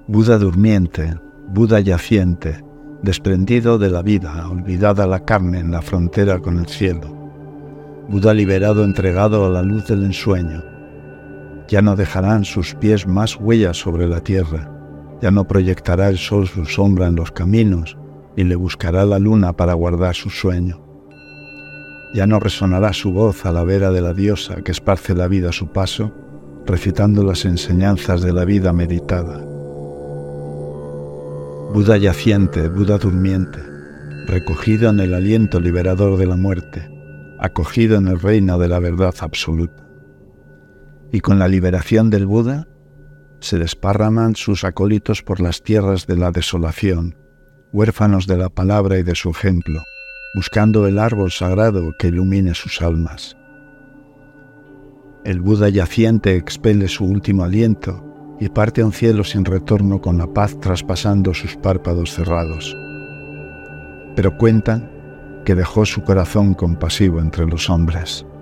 Buda durmiente, Buda yaciente, desprendido de la vida, olvidada la carne en la frontera con el cielo. Buda liberado, entregado a la luz del ensueño. Ya no dejarán sus pies más huellas sobre la tierra, ya no proyectará el sol su sombra en los caminos, ni le buscará la luna para guardar su sueño. Ya no resonará su voz a la vera de la diosa que esparce la vida a su paso, recitando las enseñanzas de la vida meditada. Buda yaciente, Buda durmiente, recogido en el aliento liberador de la muerte, acogido en el reino de la verdad absoluta. Y con la liberación del Buda, se desparraman sus acólitos por las tierras de la desolación, huérfanos de la palabra y de su ejemplo, buscando el árbol sagrado que ilumine sus almas. El Buda yaciente expele su último aliento y parte a un cielo sin retorno con la paz traspasando sus párpados cerrados. Pero cuentan que dejó su corazón compasivo entre los hombres.